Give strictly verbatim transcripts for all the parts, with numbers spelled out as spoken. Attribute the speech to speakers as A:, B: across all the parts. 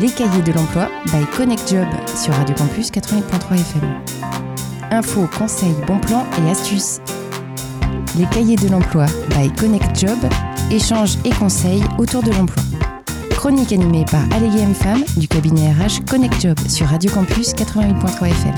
A: Les cahiers de l'emploi by Connect Job sur Radio Campus quatre-vingt-huit virgule trois F M. Infos, conseils, bons plans et astuces. Les cahiers de l'emploi by Connect Job, échanges et conseils autour de l'emploi. Chronique animée par Allégué M Femme du cabinet R H Connect Job sur Radio Campus quatre-vingt-huit virgule trois F M.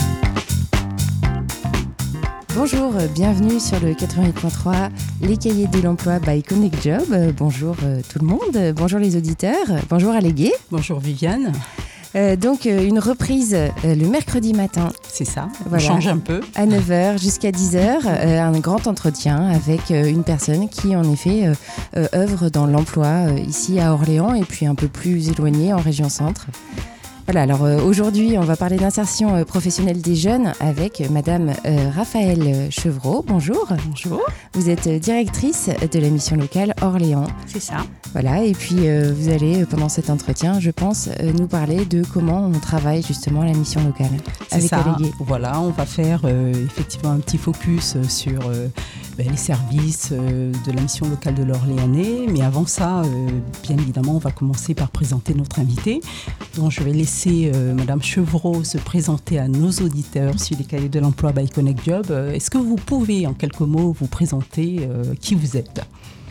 A: Bonjour, bienvenue sur le quatre-vingt-huit virgule trois, les cahiers de l'emploi by Connect Job. Bonjour euh, tout le monde, bonjour les auditeurs, bonjour Allégué.
B: Bonjour Viviane.
A: Euh, donc euh, une reprise euh, le mercredi matin.
B: C'est ça,
A: voilà,
B: on change un peu.
A: À neuf heures jusqu'à dix heures, euh, un grand entretien avec euh, une personne qui en effet euh, euh, œuvre dans l'emploi euh, ici à Orléans et puis un peu plus éloigné en région centre. Voilà, alors euh, aujourd'hui, on va parler d'insertion euh, professionnelle des jeunes avec euh, Madame euh, Raphaëlle Chevreau. Bonjour.
B: Bonjour.
A: Vous êtes euh, directrice de la mission locale Orléans.
B: C'est ça.
A: Voilà, et puis euh, vous allez, euh, pendant cet entretien, je pense, euh, nous parler de comment on travaille justement la mission locale.
B: C'est
A: avec
B: ça.
A: Allégué.
B: Voilà, on va faire euh, effectivement un petit focus sur euh, ben, les services euh, de la mission locale de l'Orléanais. Mais avant ça, euh, bien évidemment, on va commencer par présenter notre invité, dont je vais laisser Euh, Madame Chevreau se présenter à nos auditeurs sur les cahiers de l'emploi by Connect Job. Euh, est-ce que vous pouvez en quelques mots vous présenter euh, qui vous êtes ?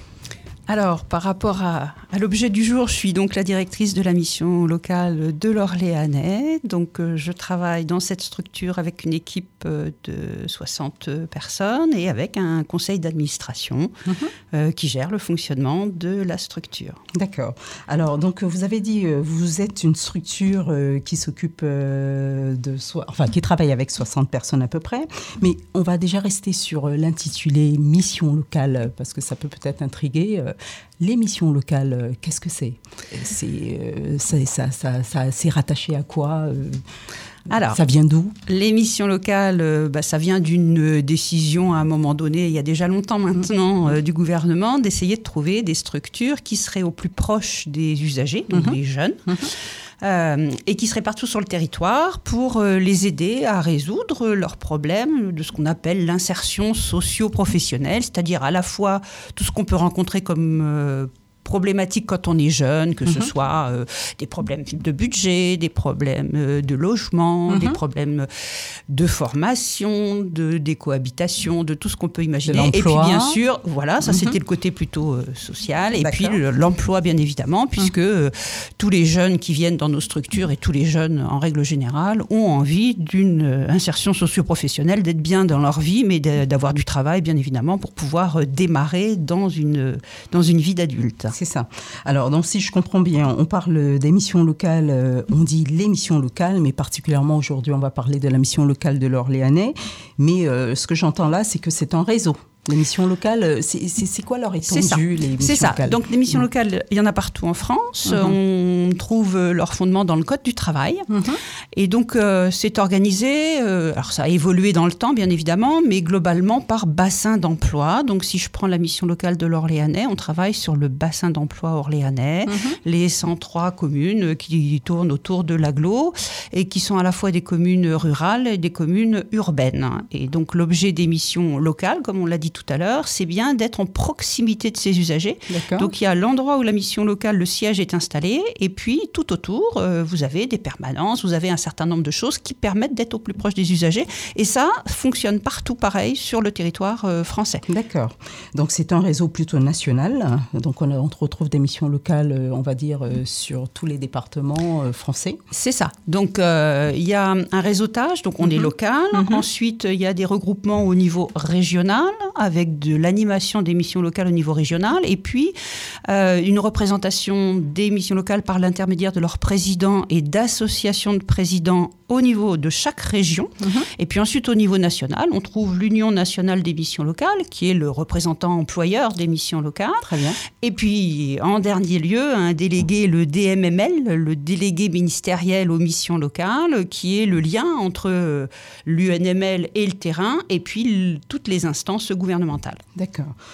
C: Alors, par rapport à, à l'objet du jour, je suis donc la directrice de la mission locale de l'Orléanais. Donc, euh, je travaille dans cette structure avec une équipe euh, de soixante personnes et avec un conseil d'administration mmh. euh, qui gère le fonctionnement de la structure.
B: D'accord. Alors, donc, vous avez dit, euh, vous êtes une structure euh, qui s'occupe euh, de... So- enfin, qui travaille avec soixante personnes à peu près. Mais on va déjà rester sur euh, l'intitulé mission locale parce que ça peut peut-être intriguer. Euh, Les missions locales, euh, qu'est-ce que c'est ? C'est, euh, c'est, ça, ça, ça, c'est rattaché à quoi ? euh,
C: Alors,
B: ça vient d'où ?
C: Les missions locales, euh, bah, ça vient d'une décision à un moment donné, il y a déjà longtemps maintenant, euh, du gouvernement, d'essayer de trouver des structures qui seraient au plus proche des usagers, donc
B: mmh.
C: des jeunes,
B: mmh.
C: Euh, et qui seraient partout sur le territoire pour euh, les aider à résoudre leurs problèmes de ce qu'on appelle l'insertion socio-professionnelle, c'est-à-dire à la fois tout ce qu'on peut rencontrer comme euh, problématiques quand on est jeune, que mmh. ce soit euh, des problèmes de budget, des problèmes euh, de logement, mmh. des problèmes de formation, de, des cohabitations, de tout ce qu'on peut imaginer. Et puis bien sûr, voilà, ça mmh. c'était le côté plutôt euh, social. Et
B: D'accord.
C: puis le, l'emploi, bien évidemment, puisque mmh. euh, tous les jeunes qui viennent dans nos structures et tous les jeunes en règle générale ont envie d'une euh, insertion socio-professionnelle, d'être bien dans leur vie, mais de, d'avoir du travail, bien évidemment, pour pouvoir euh, démarrer dans une, dans une vie d'adulte.
B: C'est ça. Alors, donc, si je comprends bien, on parle des missions locales, euh, on dit les missions locales, mais particulièrement aujourd'hui, on va parler de la mission locale de l'Orléanais. Mais euh, ce que j'entends là, c'est que c'est un réseau. Les missions locales, c'est, c'est, c'est quoi leur étendue,
C: c'est ça.
B: les missions
C: c'est ça.
B: locales ?
C: Donc, les missions locales, il y en a partout en France. Mm-hmm. On trouve leur fondement dans le Code du travail. Mm-hmm. Et donc, euh, c'est organisé, euh, alors ça a évolué dans le temps, bien évidemment, mais globalement par bassin d'emploi. Donc, si je prends la mission locale de l'Orléanais, on travaille sur le bassin d'emploi orléanais, mm-hmm. les cent trois communes qui tournent autour de l'agglo et qui sont à la fois des communes rurales et des communes urbaines. Et donc, l'objet des missions locales, comme on l'a dit tout à l'heure, c'est bien d'être en proximité de ces usagers. D'accord. Donc, il y a l'endroit où la mission locale, le siège est installé, et puis tout autour, euh, vous avez des permanences, vous avez un certain nombre de choses qui permettent d'être au plus proche des usagers, et ça fonctionne partout pareil sur le territoire euh, français.
B: D'accord. Donc, c'est un réseau plutôt national. Donc, on, a, on retrouve des missions locales, euh, on va dire, euh, sur tous les départements euh, français.
C: C'est ça. Donc, euh, il y a un réseautage, donc on mm-hmm. est local. Mm-hmm. Ensuite, il y a des regroupements au niveau régional, avec de l'animation des missions locales au niveau régional, et puis euh, une représentation des missions locales par l'intermédiaire de leurs présidents et d'associations de présidents au niveau de chaque région. Mmh. Et puis ensuite, au niveau national, on trouve l'Union nationale des missions locales, qui est le représentant employeur des missions locales.
B: Très bien.
C: Et puis, en dernier lieu, un délégué, le D M M L, le délégué ministériel aux missions locales, qui est le lien entre l'U N M L et le terrain, et puis l- toutes les instances gouvernementales.
B: D'accord.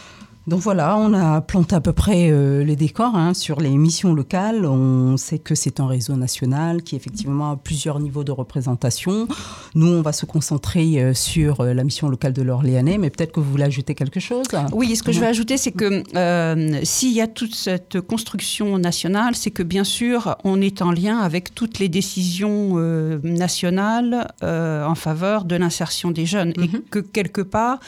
B: Donc voilà, on a planté à peu près euh, les décors hein, sur les missions locales. On sait que c'est un réseau national qui effectivement a plusieurs niveaux de représentation. Nous, on va se concentrer euh, sur euh, la mission locale de l'Orléanais, mais peut-être que vous voulez ajouter quelque chose.
C: Oui, ce que je vais ajouter, c'est que euh, s'il y a toute cette construction nationale, c'est que bien sûr, on est en lien avec toutes les décisions euh, nationales euh, en faveur de l'insertion des jeunes mm-hmm. et que quelque part,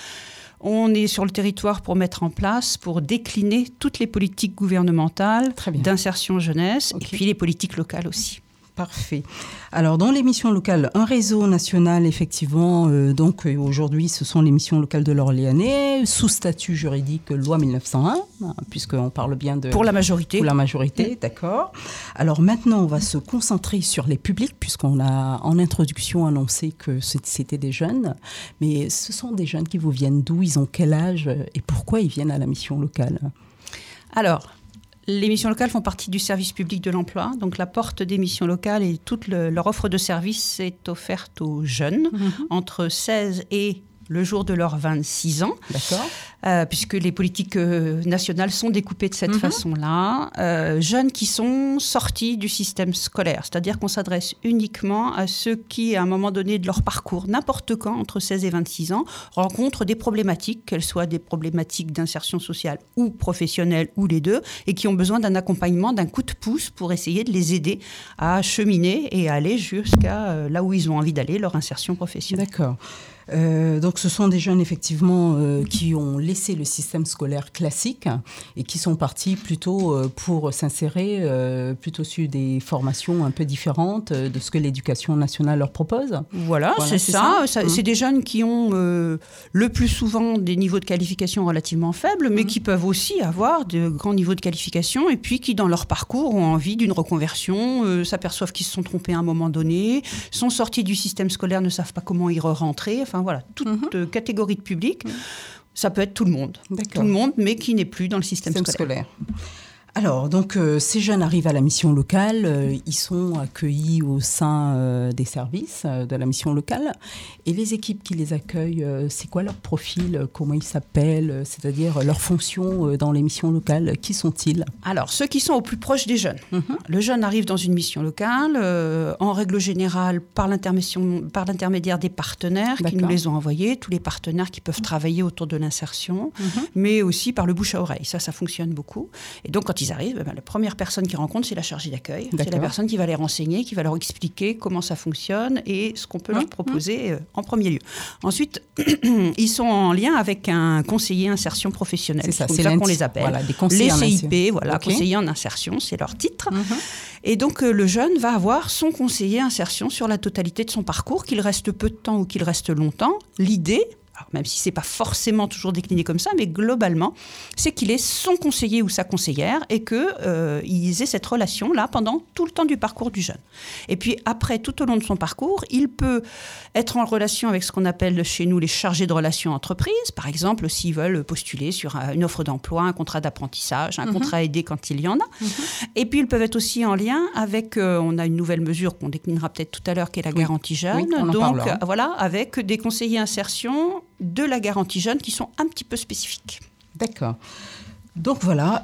C: on est sur le territoire pour mettre en place, pour décliner toutes les politiques gouvernementales d'insertion jeunesse okay. et puis les politiques locales aussi.
B: Parfait. Alors, dans les missions locales, un réseau national, effectivement, euh, donc euh, aujourd'hui, ce sont les missions locales de l'Orléanais, sous statut juridique loi mille neuf cent un, hein, puisqu'on parle bien de...
C: Pour la majorité.
B: Pour la majorité, mmh. d'accord. Alors maintenant, on va se concentrer sur les publics, puisqu'on a en introduction annoncé que c'était des jeunes. Mais ce sont des jeunes qui vous viennent d'où? Ils ont quel âge? Et pourquoi ils viennent à la mission locale?
C: Alors... Les missions locales font partie du service public de l'emploi. Donc, la porte des missions locales et toute le, leur offre de service est offerte aux jeunes mmh. entre seize et le jour de leurs vingt-six ans.
B: D'accord.
C: Euh, puisque les politiques euh, nationales sont découpées de cette mmh. façon-là. Euh, jeunes qui sont sortis du système scolaire. C'est-à-dire qu'on s'adresse uniquement à ceux qui, à un moment donné de leur parcours, n'importe quand, entre seize et vingt-six ans, rencontrent des problématiques, qu'elles soient des problématiques d'insertion sociale ou professionnelle, ou les deux, et qui ont besoin d'un accompagnement, d'un coup de pouce pour essayer de les aider à cheminer et à aller jusqu'à euh, là où ils ont envie d'aller, leur insertion professionnelle.
B: D'accord. Euh, donc ce sont des jeunes effectivement euh, qui ont laissé le système scolaire classique et qui sont partis plutôt euh, pour s'insérer euh, plutôt sur des formations un peu différentes de ce que l'éducation nationale leur propose.
C: Voilà, voilà c'est, c'est ça. ça. ça mmh. C'est des jeunes qui ont euh, le plus souvent des niveaux de qualification relativement faibles, mais mmh. qui peuvent aussi avoir de grands niveaux de qualification et puis qui dans leur parcours ont envie d'une reconversion, euh, s'aperçoivent qu'ils se sont trompés à un moment donné, sont sortis du système scolaire, ne savent pas comment y re-rentrer. Enfin, voilà, toute mmh. catégorie de public. Mmh. Ça peut être tout le monde. D'accord. Tout le monde, mais qui n'est plus dans le système, système scolaire. scolaire.
B: Alors, donc, euh, ces jeunes arrivent à la mission locale. Euh, ils sont accueillis au sein euh, des services euh, de la mission locale. Et les équipes qui les accueillent, euh, c'est quoi leur profil? euh, Comment ils s'appellent euh, C'est-à-dire leur fonction euh, dans les missions locales? Qui sont-ils?
C: Alors, ceux qui sont au plus proche des jeunes. Mm-hmm. Le jeune arrive dans une mission locale, euh, en règle générale, par, par l'intermédiaire des partenaires D'accord. qui nous les ont envoyés, tous les partenaires qui peuvent travailler autour de l'insertion, mm-hmm. mais aussi par le bouche à oreille. Ça, ça fonctionne beaucoup. Et donc, quand ils arrivent, ben, la première personne qu'ils rencontrent, c'est la chargée d'accueil. D'accord. C'est la personne qui va les renseigner, qui va leur expliquer comment ça fonctionne et ce qu'on peut mmh, leur proposer mmh. euh, en premier lieu. Ensuite, ils sont en lien avec un conseiller insertion professionnelle. C'est ça, c'est, c'est comme ça qu'on les appelle. Voilà, des conseillers les C I P, voilà, okay. conseillers en insertion, c'est leur titre. Mmh. Et donc, euh, le jeune va avoir son conseiller insertion sur la totalité de son parcours, qu'il reste peu de temps ou qu'il reste longtemps. L'idée... Alors, même si ce n'est pas forcément toujours décliné comme ça, mais globalement, c'est qu'il est son conseiller ou sa conseillère et qu'ils euh, aient cette relation-là pendant tout le temps du parcours du jeune. Et puis après, tout au long de son parcours, il peut être en relation avec ce qu'on appelle chez nous les chargés de relations entreprises, par exemple, s'ils veulent postuler sur une offre d'emploi, un contrat d'apprentissage, un mmh. contrat aidé quand il y en a. Mmh. Et puis, ils peuvent être aussi en lien avec, euh, on a une nouvelle mesure qu'on déclinera peut-être tout à l'heure, qui est la oui. garantie jeune. Oui, donc, euh, voilà, avec des conseillers insertion de la garantie jeune qui sont un petit peu spécifiques.
B: D'accord. Donc voilà,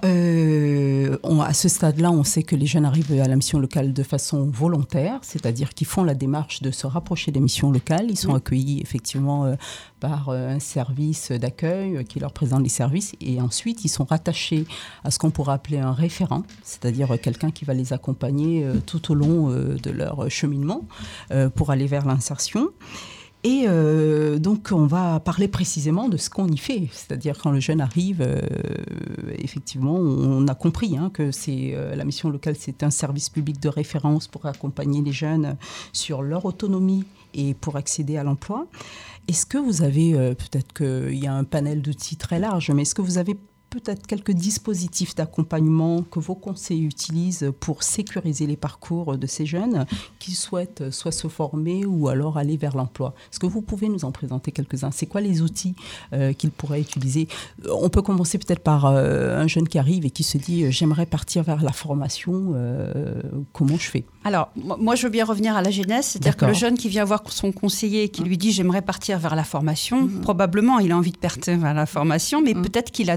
B: euh, on, à ce stade-là, on sait que les jeunes arrivent à la mission locale de façon volontaire, c'est-à-dire qu'ils font la démarche de se rapprocher des missions locales. Ils sont mmh. accueillis effectivement euh, par euh, un service d'accueil euh, qui leur présente les services et ensuite ils sont rattachés à ce qu'on pourrait appeler un référent, c'est-à-dire euh, quelqu'un qui va les accompagner euh, tout au long euh, de leur cheminement euh, pour aller vers l'insertion. Et euh, donc, on va parler précisément de ce qu'on y fait. C'est-à-dire, quand le jeune arrive, euh, effectivement, on a compris hein, que c'est, euh, la mission locale, c'est un service public de référence pour accompagner les jeunes sur leur autonomie et pour accéder à l'emploi. Est-ce que vous avez, euh, peut-être qu'il y a un panel d'outils très large, mais est-ce que vous avez peut-être quelques dispositifs d'accompagnement que vos conseillers utilisent pour sécuriser les parcours de ces jeunes qui souhaitent soit se former ou alors aller vers l'emploi? Est-ce que vous pouvez nous en présenter quelques-uns? C'est quoi les outils euh, qu'ils pourraient utiliser? On peut commencer peut-être par euh, un jeune qui arrive et qui se dit euh, « j'aimerais partir vers la formation, euh, comment je fais ?»
C: Alors, moi, je veux bien revenir à la jeunesse, c'est-à-dire D'accord. que le jeune qui vient voir son conseiller et qui lui dit « j'aimerais partir vers la formation mmh. », probablement il a envie de partir vers la formation, mais mmh. peut-être qu'il a d'autres choses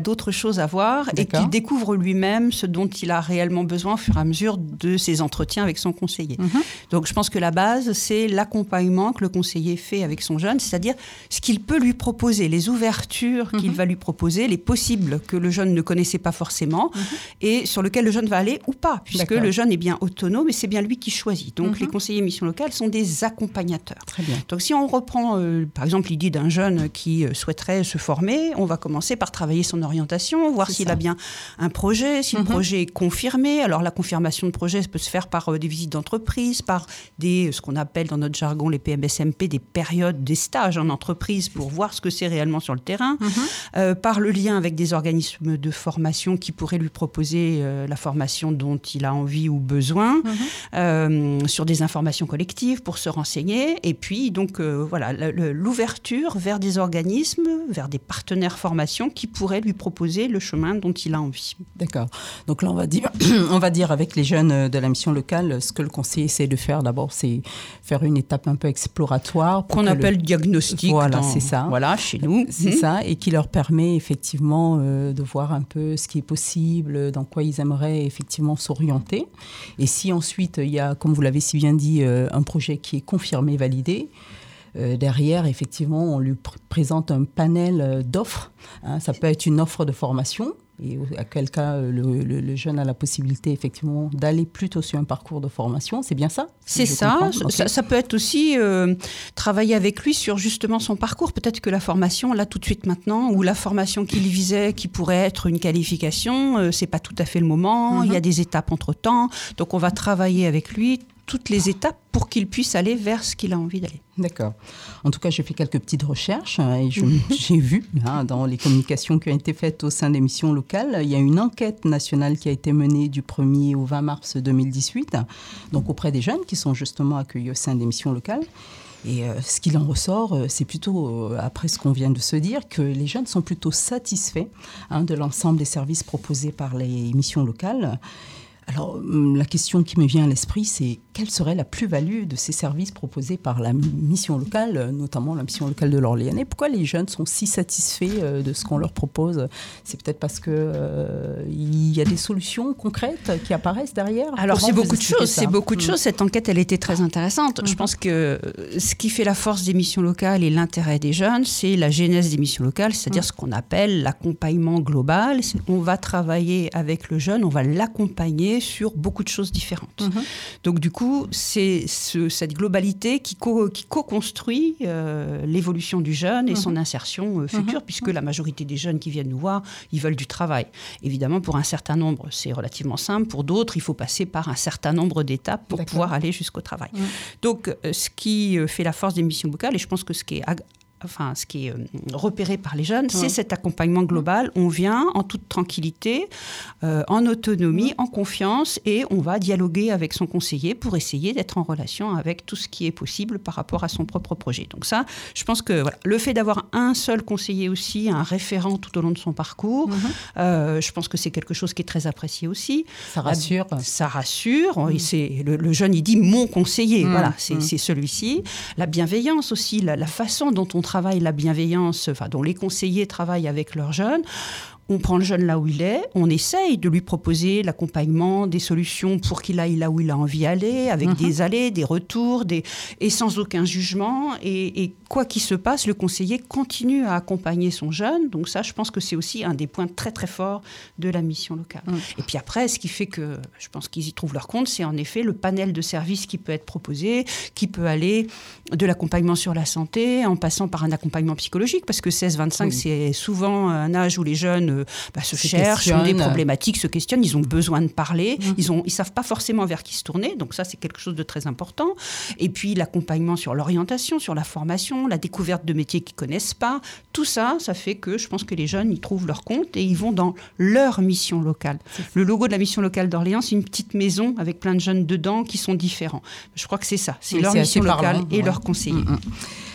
C: choses à voir D'accord. et qu'il découvre lui-même ce dont il a réellement besoin au fur et à mesure de ses entretiens avec son conseiller. Mm-hmm. Donc je pense que la base, c'est l'accompagnement que le conseiller fait avec son jeune, c'est-à-dire ce qu'il peut lui proposer, les ouvertures mm-hmm. qu'il va lui proposer, les possibles que le jeune ne connaissait pas forcément mm-hmm. et sur lesquels le jeune va aller ou pas, puisque D'accord. le jeune est bien autonome et c'est bien lui qui choisit. Donc mm-hmm. les conseillers mission locale sont des accompagnateurs.
B: Très bien.
C: Donc si on reprend euh, par exemple l'idée d'un jeune qui euh, souhaiterait se former, on va commencer par travailler son orientation, voir c'est s'il ça. a bien un projet, si mm-hmm. le projet est confirmé. Alors la confirmation de projet peut se faire par euh, des visites d'entreprise, par des, ce qu'on appelle dans notre jargon les P M S M P, des périodes, des stages en entreprise pour voir ce que c'est réellement sur le terrain, mm-hmm. euh, par le lien avec des organismes de formation qui pourraient lui proposer euh, la formation dont il a envie ou besoin, mm-hmm. euh, sur des informations collectives pour se renseigner. Et puis, donc, euh, voilà, le, l'ouverture vers des organismes, vers des partenaires formation qui pourraient lui proposer le chemin dont il a envie.
B: D'accord. Donc là, on va dire, on va dire avec les jeunes de la mission locale, ce que le conseiller essaie de faire d'abord, c'est faire une étape un peu exploratoire.
C: Qu'on appelle le diagnostic.
B: Voilà,
C: dans,
B: c'est ça.
C: Voilà, chez nous.
B: C'est mmh. ça, et qui leur permet effectivement euh, de voir un peu ce qui est possible, dans quoi ils aimeraient effectivement s'orienter. Et si ensuite, il y a, comme vous l'avez si bien dit, euh, un projet qui est confirmé, validé, Euh, derrière, effectivement, on lui pr- présente un panel euh, d'offres. Hein, ça peut être une offre de formation, et à quel cas euh, le, le, le jeune a la possibilité, effectivement, d'aller plutôt sur un parcours de formation. C'est bien ça ?
C: C'est ça. Okay. ça. Ça peut être aussi euh, travailler avec lui sur justement son parcours. Peut-être que la formation, là, tout de suite maintenant, ou la formation qu'il visait, qui pourrait être une qualification, euh, c'est pas tout à fait le moment. Mm-hmm. Il y a des étapes entre-temps. Donc, on va travailler avec lui toutes les étapes pour qu'il puisse aller vers ce qu'il a envie d'aller.
B: D'accord. En tout cas, j'ai fait quelques petites recherches et je, j'ai vu hein, dans les communications qui ont été faites au sein des missions locales, il y a une enquête nationale qui a été menée du premier au vingt mars deux mille dix-huit, donc auprès des jeunes qui sont justement accueillis au sein des missions locales. Et euh, ce qu'il en ressort, euh, c'est plutôt, euh, après ce qu'on vient de se dire, que les jeunes sont plutôt satisfaits hein, de l'ensemble des services proposés par les missions locales. Alors, la question qui me vient à l'esprit, c'est quelle serait la plus-value de ces services proposés par la mission locale, notamment la mission locale de l'Orléanais ? Pourquoi les jeunes sont si satisfaits de ce qu'on leur propose ? C'est peut-être parce qu'il euh, y a des solutions concrètes qui apparaissent derrière ?
C: Alors,
B: Comment
C: c'est beaucoup de choses.
B: Ça
C: c'est beaucoup de mmh. choses. Cette enquête, elle était très intéressante. Mmh. Je pense que ce qui fait la force des missions locales et l'intérêt des jeunes, c'est la genèse des missions locales, c'est-à-dire mmh. ce qu'on appelle l'accompagnement global. C'est, on va travailler avec le jeune, on va l'accompagner sur beaucoup de choses différentes. Mmh. Donc du coup, c'est ce, cette globalité qui, co, qui co-construit euh, l'évolution du jeune et mmh. son insertion euh, future, mmh. puisque la majorité des jeunes qui viennent nous voir, ils veulent du travail. Évidemment, pour un certain nombre, c'est relativement simple. Pour d'autres, il faut passer par un certain nombre d'étapes pour D'accord. pouvoir aller jusqu'au travail. Mmh. Donc, euh, ce qui fait la force des missions locales, et je pense que ce qui est ag- Enfin, ce qui est euh, repéré par les jeunes, ouais. c'est cet accompagnement global. On vient en toute tranquillité, euh, en autonomie, ouais. en confiance, et on va dialoguer avec son conseiller pour essayer d'être en relation avec tout ce qui est possible par rapport à son propre projet. Donc ça, je pense que voilà, le fait d'avoir un seul conseiller aussi, un référent tout au long de son parcours, mm-hmm. euh, je pense que c'est quelque chose qui est très apprécié aussi.
B: Ça rassure.
C: La, ça rassure. Mm. Et c'est, le, le jeune, il dit « mon conseiller mm. ». Voilà, c'est, mm. c'est celui-ci. La bienveillance aussi, la, la façon dont on travaille la bienveillance, enfin, dont les conseillers travaillent avec leurs jeunes. On prend le jeune là où il est, on essaye de lui proposer l'accompagnement, des solutions pour qu'il aille là où il a envie d'aller, avec mmh. des allées, des retours, des... et sans aucun jugement. Et, et quoi qu'il se passe, le conseiller continue à accompagner son jeune. Donc ça, je pense que c'est aussi un des points très très forts de la mission locale. Mmh. Et puis après, ce qui fait que je pense qu'ils y trouvent leur compte, c'est en effet le panel de services qui peut être proposé, qui peut aller de l'accompagnement sur la santé, en passant par un accompagnement psychologique, parce que seize vingt-cinq, oui. c'est souvent un âge où les jeunes Bah, se, se cherchent, ont des problématiques, se questionnent, ils ont besoin de parler, mmh. ils ne ils savent pas forcément vers qui se tourner, donc ça c'est quelque chose de très important. Et puis l'accompagnement sur l'orientation, sur la formation, la découverte de métiers qu'ils ne connaissent pas, tout ça, ça fait que je pense que les jeunes y trouvent leur compte et ils vont dans leur mission locale. Le logo de la mission locale d'Orléans, c'est une petite maison avec plein de jeunes dedans qui sont différents. Je crois que c'est ça, c'est oui, leur c'est mission locale parlant, et ouais. leur conseiller. Mmh, mmh.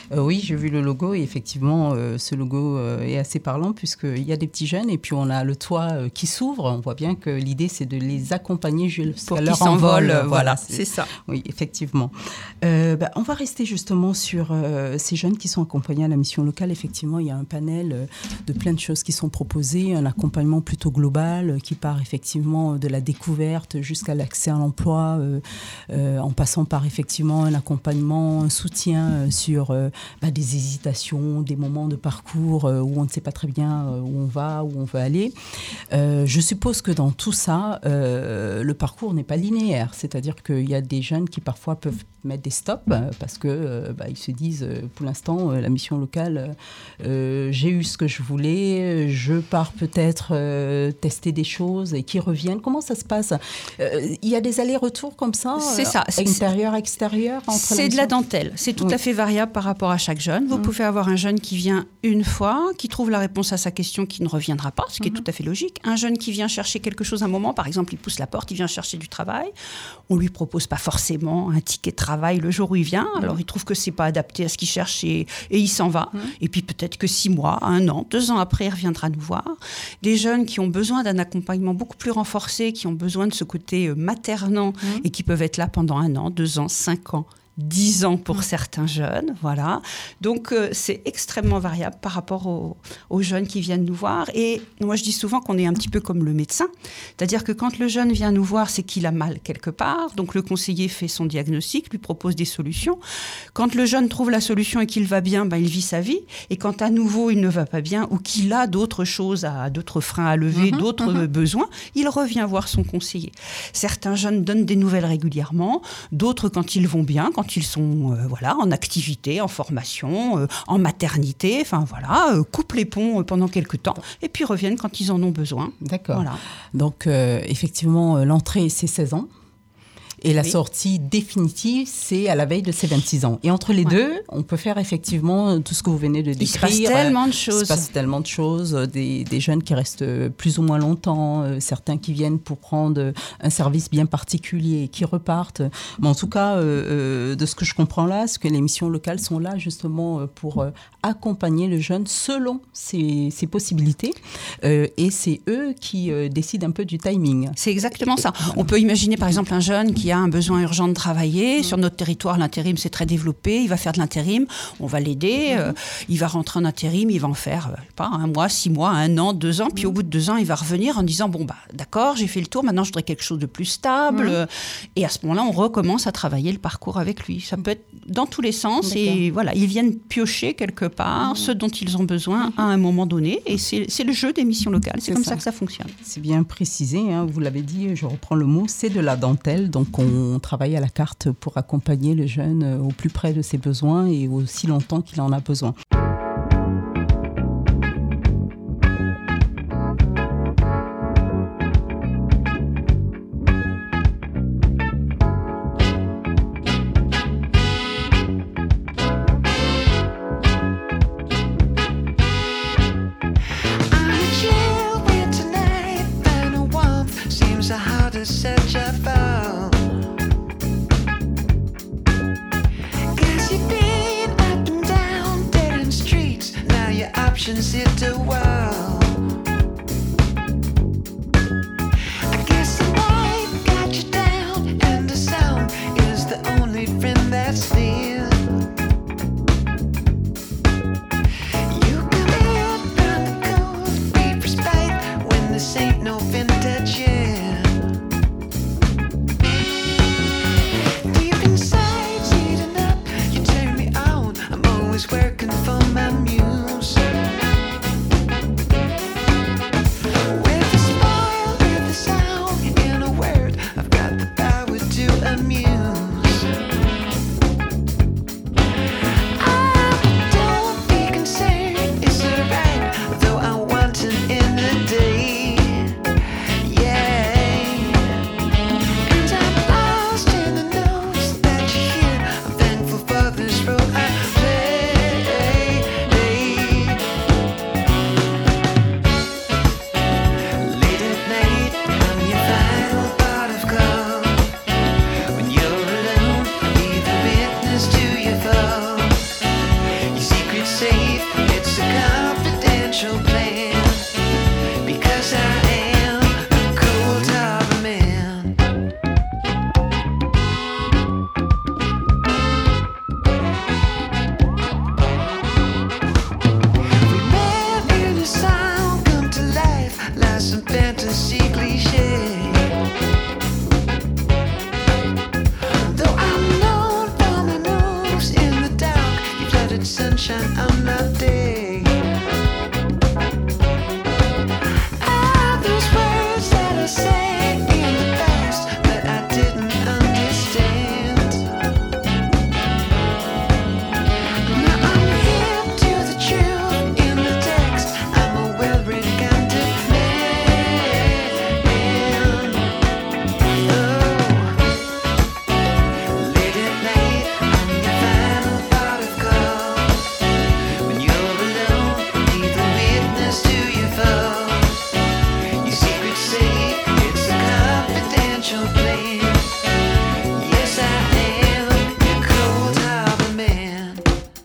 B: Euh, oui, j'ai vu le logo et effectivement, euh, ce logo euh, est assez parlant puisqu'il y a des petits jeunes et puis on a le toit euh, qui s'ouvre. On voit bien que l'idée, c'est de les accompagner jusqu'à leur envol.
C: Voilà,
B: voilà
C: c'est, c'est ça.
B: Oui, effectivement. Euh, bah, on va rester justement sur euh, ces jeunes qui sont accompagnés à la mission locale. Effectivement, il y a un panel euh, de plein de choses qui sont proposées, un accompagnement plutôt global euh, qui part effectivement de la découverte jusqu'à l'accès à l'emploi, euh, euh, en passant par effectivement un accompagnement, un soutien euh, sur euh, bah, des hésitations, des moments de parcours euh, où on ne sait pas très bien euh, où on va, où on veut aller. Euh, je suppose que dans tout ça, euh, le parcours n'est pas linéaire, c'est-à-dire qu'il y a des jeunes qui parfois peuvent mettre des stops euh, parce que euh, bah, ils se disent euh, pour l'instant euh, la mission locale, euh, j'ai eu ce que je voulais, je pars peut-être euh, tester des choses et qui reviennent. Comment ça se passe? euh, Il y a des allers-retours comme ça,
C: c'est ça,
B: euh, intérieur, extérieur entre
C: c'est de la dentelle, c'est tout oui. à fait variable par rapport à chaque jeune. Vous mmh. pouvez avoir un jeune qui vient une fois, qui trouve la réponse à sa question, qui ne reviendra pas, ce qui mmh. est tout à fait logique. Un jeune qui vient chercher quelque chose à un moment, par exemple, il pousse la porte, il vient chercher du travail, on lui propose pas forcément un ticket de travail le jour où il vient, mmh. alors il trouve que c'est pas adapté à ce qu'il cherche et, et il s'en va. Mmh. Et puis peut-être que six mois, un an, deux ans après, il reviendra nous voir. Des jeunes qui ont besoin d'un accompagnement beaucoup plus renforcé, qui ont besoin de ce côté maternant mmh. et qui peuvent être là pendant un an, deux ans, cinq ans, dix ans pour mmh. certains jeunes, voilà. Donc, euh, c'est extrêmement variable par rapport aux, aux jeunes qui viennent nous voir. Et moi, je dis souvent qu'on est un petit peu comme le médecin. C'est-à-dire que quand le jeune vient nous voir, c'est qu'il a mal quelque part. Donc, le conseiller fait son diagnostic, lui propose des solutions. Quand le jeune trouve la solution et qu'il va bien, ben, il vit sa vie. Et quand à nouveau, il ne va pas bien ou qu'il a d'autres choses, à, d'autres freins à lever, mmh, d'autres mmh. besoins, il revient voir son conseiller. Certains jeunes donnent des nouvelles régulièrement. D'autres, quand ils vont bien, quand ils sont euh, voilà, en activité, en formation, euh, en maternité, enfin voilà, euh, coupent les ponts euh, pendant quelques temps et puis reviennent quand ils en ont besoin.
B: D'accord.
C: Voilà.
B: Donc, euh, effectivement, euh, l'entrée, c'est seize ans. Et la
C: oui.
B: sortie définitive, c'est à la veille de ses vingt-six ans. Et entre les ouais. deux, on peut faire effectivement tout ce que vous venez de décrire.
C: Il se passe tellement de choses.
B: Il se passe tellement de choses. Des, des jeunes qui restent plus ou moins longtemps, euh, certains qui viennent pour prendre un service bien particulier et qui repartent. Mais en tout cas, euh, euh, de ce que je comprends là, c'est que les missions locales sont là justement pour euh, accompagner le jeune selon ses, ses possibilités. Euh, et c'est eux qui euh, décident un peu du timing.
C: C'est exactement ça. On peut imaginer par exemple un jeune qui a un besoin urgent de travailler. Mmh. Sur notre territoire, l'intérim, c'est très développé. Il va faire de l'intérim, on va l'aider. Mmh. Euh, il va rentrer en intérim, il va en faire, euh, je sais pas, un mois, six mois, un an, deux ans. Mmh. Puis au bout de deux ans, il va revenir en disant, bon, bah, d'accord, j'ai fait le tour, maintenant je voudrais quelque chose de plus stable. Mmh. Et à ce moment-là, on recommence à travailler le parcours avec lui. Ça peut être dans tous les sens. D'accord. Et voilà, ils viennent piocher quelque part mmh. ce dont ils ont besoin mmh. à un moment donné. Et c'est, c'est le jeu des missions locales. C'est, c'est comme ça. ça que ça fonctionne.
B: C'est bien précisé, hein, vous l'avez dit, je reprends le mot, c'est de la dentelle. Donc, on travaille à la carte pour accompagner le jeune au plus près de ses besoins et aussi longtemps qu'il en a besoin.
D: Hit the wall. I guess the night got you down, and the sound is the only friend that's near. You come in round the coast, need respite when this ain't no vintage year. Deep inside, heating up, you turn me on. I'm always working for my muse. fantasy cliche. Though I'm known for my moves in the dark, you flooded sunshine on my day. Ah, those words that I sang in the past, but I didn't understand. Now I'm hip to the truth in the text. I'm a well-read kind of man. Oh, late at night on your final pot of call, when you're alone, be the witness to your fall. Your secrets say it's a confidential plan. Yes, I am your cold harbor man.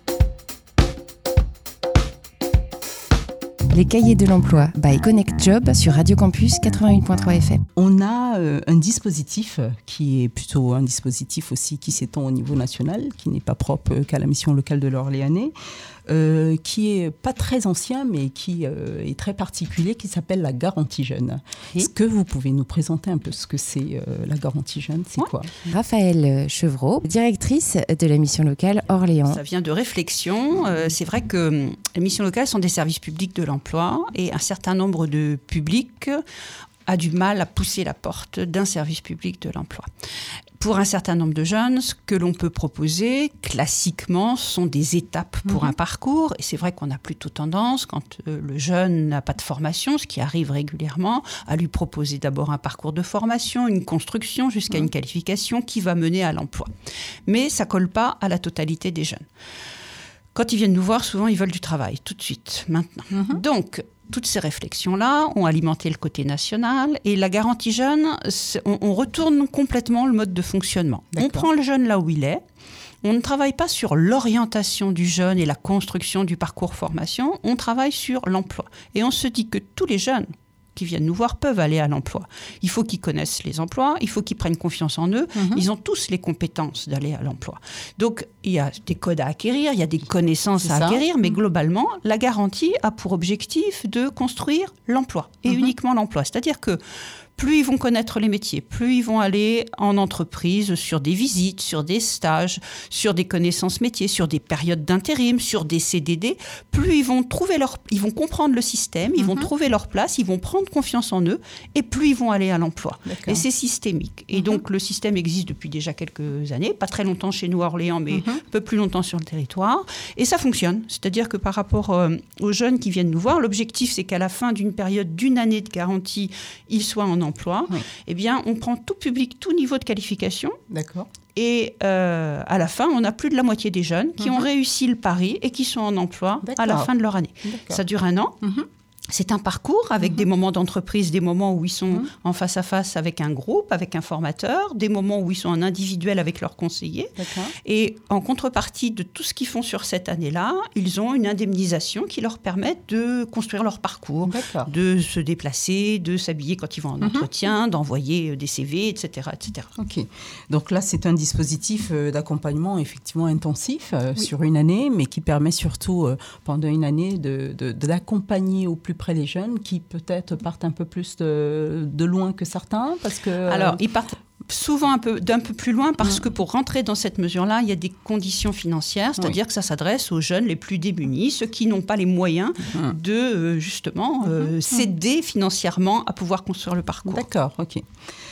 A: Les cahiers de l'emploi by Connect Job sur Radio Campus quatre-vingt-huit point trois F M.
B: On a euh, un dispositif qui est plutôt un dispositif aussi qui s'étend au niveau national, qui n'est pas propre euh, qu'à la mission locale de l'Orléanais, euh, qui est pas très ancien mais qui euh, est très particulier, qui s'appelle la garantie jeune.
C: Oui.
B: Est-ce que vous pouvez nous présenter un peu ce que c'est euh, la garantie jeune? C'est
C: Ouais.
B: quoi?
A: Raphaëlle Chevreau, directrice de la mission locale Orléans.
C: Ça vient de réflexion. Euh, c'est vrai que hum, les missions locales sont des services publics de l'emploi et un certain nombre de publics a du mal à pousser la porte d'un service public de l'emploi. Pour un certain nombre de jeunes, ce que l'on peut proposer, classiquement, sont des étapes pour
B: Mhm.
C: un parcours. Et c'est vrai qu'on a plutôt tendance, quand euh, le jeune n'a pas de formation, ce qui arrive régulièrement, à lui proposer d'abord un parcours de formation, une construction jusqu'à une qualification qui va mener à l'emploi. Mais ça colle pas à la totalité des jeunes. Quand ils viennent nous voir, souvent, ils veulent du travail, tout de suite, maintenant.
B: Mhm.
C: Donc, toutes ces réflexions-là ont alimenté le côté national. Et la garantie jeune, c'est- on, on retourne complètement le mode de fonctionnement. On
B: D'accord.
C: prend le jeune là où il est. On ne travaille pas sur l'orientation du jeune et la construction du parcours formation. On travaille sur l'emploi. Et on se dit que tous les jeunes qui viennent nous voir peuvent aller à l'emploi. Il faut qu'ils connaissent les emplois, il faut qu'ils prennent confiance en eux.
B: Mhm.
C: Ils ont tous les compétences d'aller à l'emploi. Donc, il y a des codes à acquérir, il y a des connaissances
B: C'est
C: à
B: ça.
C: acquérir, mais globalement, la garantie a pour objectif de construire l'emploi, et
B: Mhm.
C: uniquement l'emploi. C'est-à-dire que plus ils vont connaître les métiers, plus ils vont aller en entreprise sur des visites, sur des stages, sur des connaissances métiers, sur des périodes d'intérim, sur des C D D, plus ils vont trouver leur, ils vont comprendre le système, ils vont
B: Mhm.
C: trouver leur place, ils vont prendre confiance en eux, et plus ils vont aller à l'emploi.
B: D'accord.
C: Et c'est systémique. Et
B: Mhm.
C: donc le système existe depuis déjà quelques années, pas très longtemps chez nous à Orléans, mais
B: Mhm.
C: un peu plus longtemps sur le territoire. Et ça fonctionne. C'est-à-dire que par rapport euh, aux jeunes qui viennent nous voir, l'objectif c'est qu'à la fin d'une période d'une année de garantie, ils soient en emploi.
B: Oui.
C: Eh bien, on prend tout public, tout niveau de qualification.
B: D'accord.
C: Et euh, à la fin, on a plus de la moitié des jeunes qui
B: Mhm.
C: ont réussi le pari et qui sont en emploi à la
B: D'accord.
C: fin de leur année.
B: D'accord.
C: Ça dure un an.
B: Mhm.
C: C'est un parcours avec
B: Mhm.
C: des moments d'entreprise, des moments où ils sont
B: Mhm.
C: en face à face avec un groupe, avec un formateur, des moments où ils sont en individuel avec leurs conseillers.
B: D'accord.
C: Et en contrepartie de tout ce qu'ils font sur cette année-là, ils ont une indemnisation qui leur permet de construire leur parcours,
B: D'accord.
C: de se déplacer, de s'habiller quand ils vont en
B: Mhm.
C: entretien, d'envoyer des C V, et cetera, et cetera.
B: Ok. Donc là, c'est un dispositif euh, d'accompagnement effectivement intensif euh,
C: Oui.
B: sur une année, mais qui permet surtout euh, pendant une année de, de- d'accompagner au plus près les jeunes qui peut-être partent un peu plus de, de loin que certains, parce que. euh,
C: Alors, ils partent souvent un peu, d'un peu plus loin parce
B: Mhm.
C: que pour rentrer dans cette mesure-là, il y a des conditions financières, c'est-à-dire que ça s'adresse aux jeunes les plus démunis, ceux qui n'ont pas les moyens
B: Mhm.
C: de, euh, justement, euh, s'aider financièrement à pouvoir construire le parcours.
B: D'accord, ok.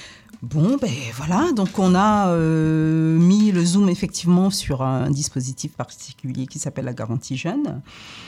B: Bon, ben voilà, donc on a euh, mis le zoom effectivement sur un dispositif particulier qui s'appelle la garantie jeune.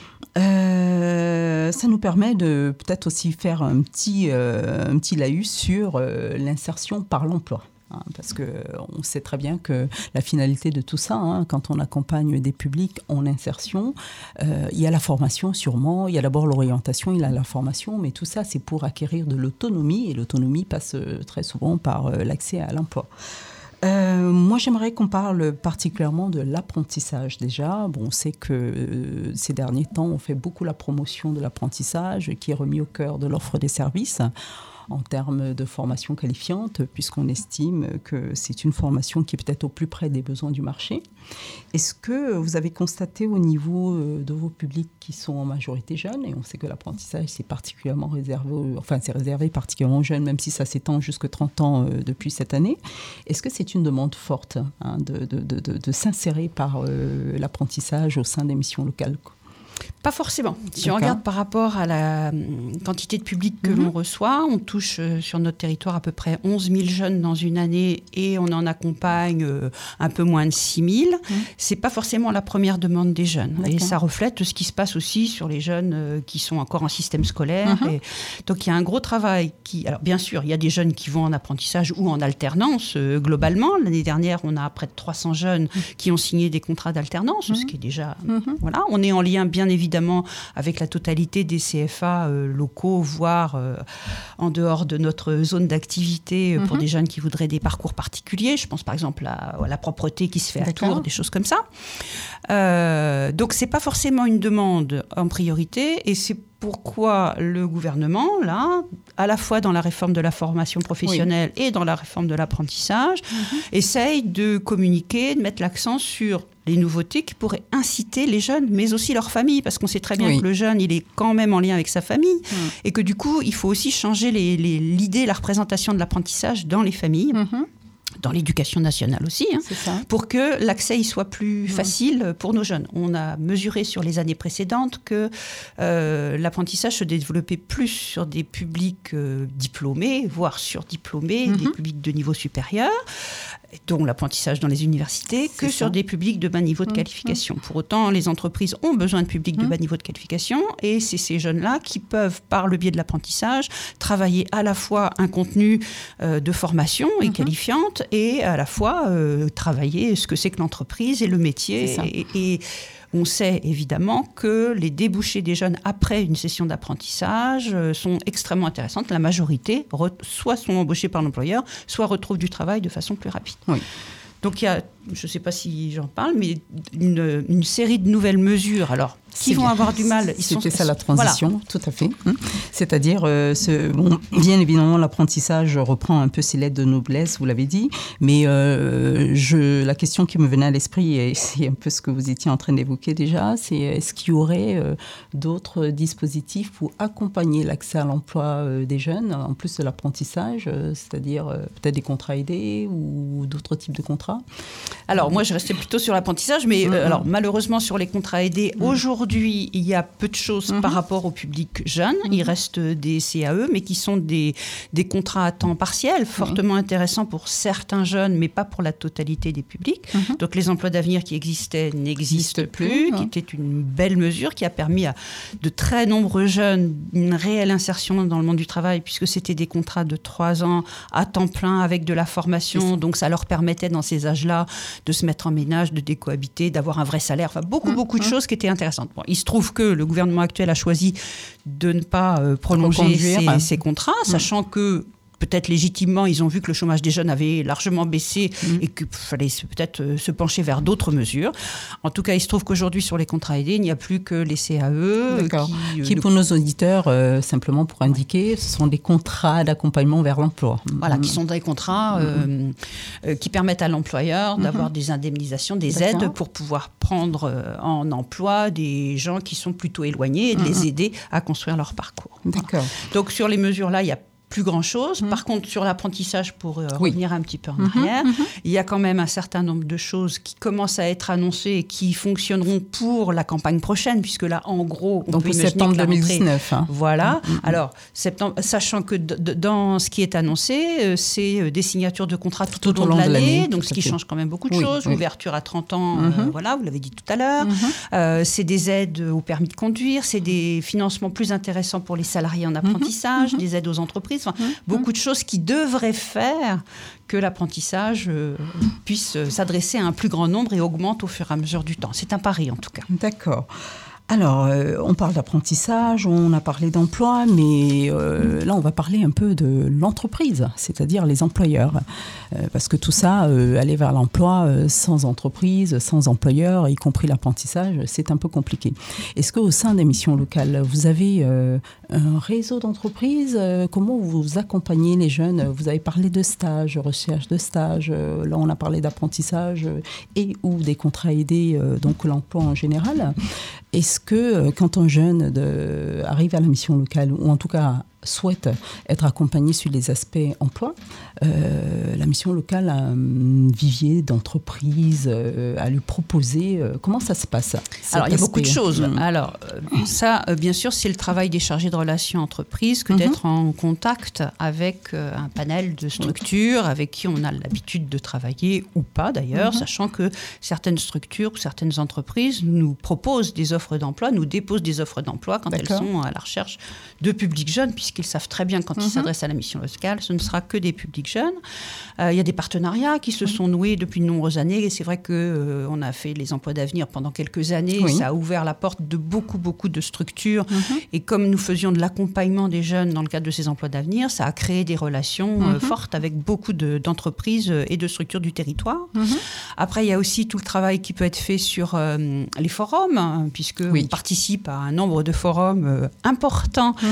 B: Euh, ça nous permet de peut-être aussi faire un petit, euh, un petit laïus sur euh, l'insertion par l'emploi. Hein, parce qu'on sait très bien que la finalité de tout ça, hein, quand on accompagne des publics en insertion, euh, il y a la formation sûrement, il y a d'abord l'orientation, il y a la formation, mais tout ça c'est pour acquérir de l'autonomie, et l'autonomie passe euh, très souvent par euh, l'accès à l'emploi. Euh, moi, j'aimerais qu'on parle particulièrement de l'apprentissage déjà. Bon, on sait que euh, ces derniers temps, on fait beaucoup la promotion de l'apprentissage qui est remis au cœur de l'offre des services. en termes de formation qualifiante, puisqu'on estime que c'est une formation qui est peut-être au plus près des besoins du marché. Est-ce que vous avez constaté au niveau de vos publics qui sont en majorité jeunes, et on sait que l'apprentissage c'est particulièrement réservé, enfin c'est réservé particulièrement aux jeunes, même si ça s'étend jusqu'à trente ans euh, depuis cette année, est-ce que c'est une demande forte hein, de, de, de, de, de s'insérer par euh, l'apprentissage au sein des missions locales ?
C: Pas forcément. Si
B: D'accord.
C: on regarde par rapport à la hum, quantité de public que
B: Mm-hmm.
C: l'on reçoit, on touche euh, sur notre territoire à peu près onze mille jeunes dans une année et on en accompagne euh, un peu moins de six mille.
B: Mm.
C: C'est pas forcément la première demande des jeunes.
B: D'accord.
C: Et ça reflète ce qui se passe aussi sur les jeunes euh, qui sont encore en système scolaire.
B: Mm-hmm.
C: Et donc il y a un gros travail qui... Alors bien sûr, il y a des jeunes qui vont en apprentissage ou en alternance euh, globalement. L'année dernière, on a près de trois cents jeunes
B: Mm.
C: qui ont signé des contrats d'alternance,
B: Mm.
C: ce qui est déjà...
B: Mm-hmm.
C: Voilà, on est en lien bien évidemment avec la totalité des C F A euh, locaux, voire euh, en dehors de notre zone d'activité euh, pour
B: Mhm.
C: des jeunes qui voudraient des parcours particuliers. Je pense par exemple à, à la propreté qui se fait à
B: D'accord.
C: Tours, des choses comme ça. Euh, donc c'est pas forcément une demande en priorité et c'est pourquoi le gouvernement, là, à la fois dans la réforme de la formation professionnelle et dans la réforme de l'apprentissage,
B: Mm-hmm.
C: essaye de communiquer, de mettre l'accent sur les nouveautés qui pourraient inciter les jeunes, mais aussi leur famille, parce qu'on sait très bien
B: Oui.
C: que le jeune, il est quand même en lien avec sa famille,
B: Mm.
C: et que du coup, il faut aussi changer les, les, l'idée, la représentation de l'apprentissage dans les familles,
B: Mm-hmm.
C: dans l'éducation nationale aussi, hein,
B: C'est ça.
C: pour que l'accès y soit plus facile pour nos jeunes. On a mesuré sur les années précédentes que euh, l'apprentissage se développait plus sur des publics euh, diplômés, voire surdiplômés,
B: Mhm.
C: des publics de niveau supérieur, dont l'apprentissage dans les universités, que
B: C'est
C: sur
B: ça.
C: des publics de bas niveau de
B: Mhm.
C: qualification. Pour autant, les entreprises ont besoin de publics de
B: Mhm.
C: bas niveau de qualification, et c'est ces jeunes-là qui peuvent, par le biais de l'apprentissage, travailler à la fois un contenu euh, de formation et
B: Mhm.
C: qualifiante, et à la fois euh, travailler ce que c'est que l'entreprise et le métier.
B: C'est ça.
C: Et, et on sait évidemment que les débouchés des jeunes après une session d'apprentissage euh, sont extrêmement intéressantes. La majorité re- soit sont embauchés par l'employeur, soit retrouvent du travail de façon plus rapide.
B: Oui.
C: Donc il y a, je ne sais pas si j'en parle, mais une, une série de nouvelles mesures. Alors, qui
B: C'est
C: vont
B: bien.
C: avoir du mal. Ils
B: C'était
C: sont-
B: ça la
C: voilà.
B: transition, tout à fait. Hum. C'est-à-dire, euh, ce, bon, bien évidemment, l'apprentissage reprend un peu ses lettres de noblesse, vous l'avez dit, mais euh, je, la question qui me venait à l'esprit, et c'est un peu ce que vous étiez en train d'évoquer déjà, c'est est-ce qu'il y aurait euh, d'autres dispositifs pour accompagner l'accès à l'emploi euh, des jeunes, en plus de l'apprentissage, euh, c'est-à-dire euh, peut-être des contrats aidés ou d'autres types de contrats?
C: Alors, moi, je restais plutôt sur l'apprentissage, mais
B: Mhm.
C: euh, alors, malheureusement, sur les contrats aidés,
B: Mhm.
C: aujourd'hui, il y a peu de choses
B: Mhm.
C: par rapport au public jeune.
B: Mhm.
C: Il reste des C A E, mais qui sont des, des contrats à temps partiel, fortement intéressants pour certains jeunes, mais pas pour la totalité des publics.
B: Mhm.
C: Donc, les emplois d'avenir qui existaient n'existent
B: N'existent
C: plus,
B: plus,
C: qui
B: hein.
C: était une belle mesure, qui a permis à de très nombreux jeunes une réelle insertion dans le monde du travail, puisque c'était des contrats de trois ans à temps plein avec de la formation. Donc, ça leur permettait, dans ces âges-là, de se mettre en ménage, de décohabiter, d'avoir un vrai salaire. Enfin, beaucoup,
B: Mmh,
C: beaucoup de
B: mmh.
C: choses qui étaient intéressantes. Bon, il se trouve que le gouvernement actuel a choisi de ne pas euh, prolonger
B: Reconduire.
C: ces, ces contrats, sachant que peut-être légitimement, ils ont vu que le chômage des jeunes avait largement baissé
B: Mmh.
C: et qu'il fallait se- peut-être euh, se pencher vers d'autres mesures. En tout cas, il se trouve qu'aujourd'hui, sur les contrats aidés, il n'y a plus que les C A E. euh,
B: D'accord.
C: Qui, euh,
B: Qui,
C: ne-
B: pour nos auditeurs, euh, simplement pour indiquer, ce sont des contrats d'accompagnement vers l'emploi.
C: Voilà,
B: Mhm.
C: qui sont des contrats euh, euh, qui permettent à l'employeur d'avoir des indemnisations, des
B: D'accord.
C: aides pour pouvoir prendre euh, en emploi des gens qui sont plutôt éloignés et de les aider à construire leur parcours. Voilà.
B: D'accord.
C: Donc sur les mesures-là, il y a plus grand-chose. Par contre, sur l'apprentissage, pour euh,
B: Oui.
C: revenir un petit peu en
B: Mhm,
C: arrière, il y a quand même un certain nombre de choses qui commencent à être annoncées et qui fonctionneront pour la campagne prochaine, puisque là, en gros, on
B: Donc
C: peut
B: pour
C: imaginer
B: septembre
C: que la
B: deux mille
C: rentrée-
B: dix-neuf. Hein.
C: voilà. Alors, septembre, sachant que d- d- dans ce qui est annoncé, euh, c'est euh, des signatures de contrats tout, au long, de l'année, donc
B: tout
C: ce
B: à
C: qui
B: fait.
C: change quand même beaucoup de
B: Oui,
C: choses.
B: oui.
C: Ouverture à trente ans, euh,
B: Mhm.
C: voilà, vous l'avez dit tout à l'heure.
B: Mhm.
C: Euh, c'est des aides au permis de conduire, c'est des financements plus intéressants pour les salariés en apprentissage, des aides aux entreprises, enfin, beaucoup de choses qui devraient faire que l'apprentissage euh, puisse euh, s'adresser à un plus grand nombre et augmente au fur et à mesure du temps. C'est un pari en tout cas.
B: D'accord. Alors, euh, on parle d'apprentissage, on a parlé d'emploi, mais euh, là, on va parler un peu de l'entreprise, c'est-à-dire les employeurs. Euh, parce que tout ça, euh, aller vers l'emploi euh, sans entreprise, sans employeur, y compris l'apprentissage, c'est un peu compliqué. Est-ce qu'au sein des missions locales, vous avez euh, un réseau d'entreprises? euh, Comment vous accompagnez les jeunes? Vous avez parlé de stages, recherche de stages. Euh, là, on a parlé d'apprentissage euh, et ou des contrats aidés, euh, donc l'emploi en général. Est-ce que euh, quand un jeune de, arrive à la mission locale, ou en tout cas souhaite être accompagné sur les aspects emploi, euh, la mission locale a un vivier d'entreprises euh, à lui proposer. Euh, comment ça se passe?
C: Alors, il y a beaucoup de choses.
B: Mmh.
C: Alors, euh, ça, euh, bien sûr, c'est le travail des chargés de relations entreprises que
B: Mmh.
C: d'être en contact avec euh, un panel de structures avec qui on a l'habitude de travailler ou pas d'ailleurs, mmh. sachant que certaines structures ou certaines entreprises nous proposent des offres d'emploi, nous déposent des offres d'emploi quand
B: D'accord.
C: elles sont à la recherche de publics jeunes, puisqu'ils savent très bien quand mmh. ils s'adressent à la mission locale, ce ne sera que des publics jeunes. Euh, il y a des partenariats qui se sont noués depuis de nombreuses années, et c'est vrai qu'on euh, a fait les emplois d'avenir pendant quelques années,
B: oui.
C: ça a ouvert la porte de beaucoup, beaucoup de structures, mmh. et comme nous faisions de l'accompagnement des jeunes dans le cadre de ces emplois d'avenir, ça a créé des relations mmh. euh, fortes avec beaucoup de, d'entreprises et de structures du territoire. Mmh. Après, il y a aussi tout le travail qui peut être fait sur euh, les forums, hein, puisque oui. on participe à un nombre de forums euh, importants, mmh.